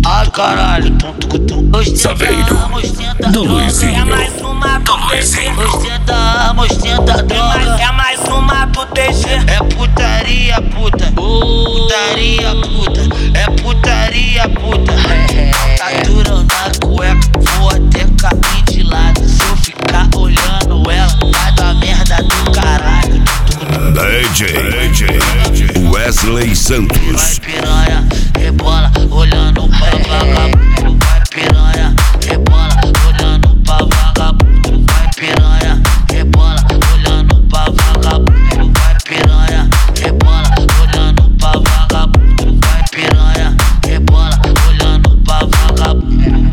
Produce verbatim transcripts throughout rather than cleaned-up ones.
Ai caralho, Saveiro do Luizinho, do Luizinho. Ostenta, ostenta droga. É mais uma pro T G. É putaria, puta. Putaria, puta. É putaria, puta. Tatura na cueca, vou até cair de lado. Se eu ficar olhando ela, vai dar merda do caralho. D J Wesley Santos. Vai piranha, rebola, olhando pra vagabundo. Vai piranha, rebola, olhando pra vagabundo. Vai piranha, rebola, olhando pra vagabundo. Vai piranha, rebola, olhando pra vagabundo. Vai piranha, rebola, olhando pra vagabundo.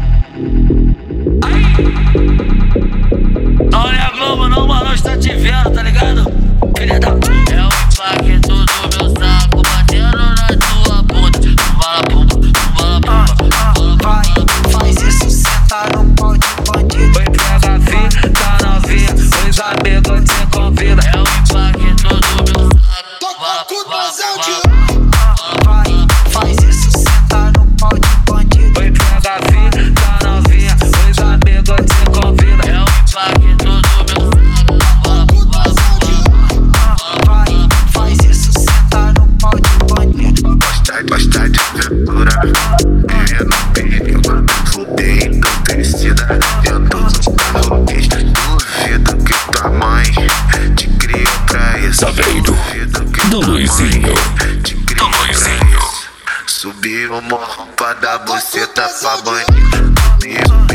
Olha a Globo, não, mano, nós tá te vendo, tá ligado? Filha da puta. É o impacto do meu saco batendo na tua bunda. Bala pumba, bala pumba, Vai, faz isso, senta no pau de bandido. Oi, pega a fita, tá novinha. Os amigos te convidam. É o impacto do meu saco. Bala pumba, Vai, faz isso, senta no pau de bandido. oi, pega a fita, tá novinha. Os amigos te convidam. É o impacto do meu saco. Bala pumba, Vai, faz isso, senta no pau de bandido. Gosta, gosta de aventura, é no perigo, fudendo crescida. Eu tô no carro, duvido que tua mãe te criou pra isso. Saveiro do Luizinho, do Luizinho. Subiu uma rampa da buceta pra bandido.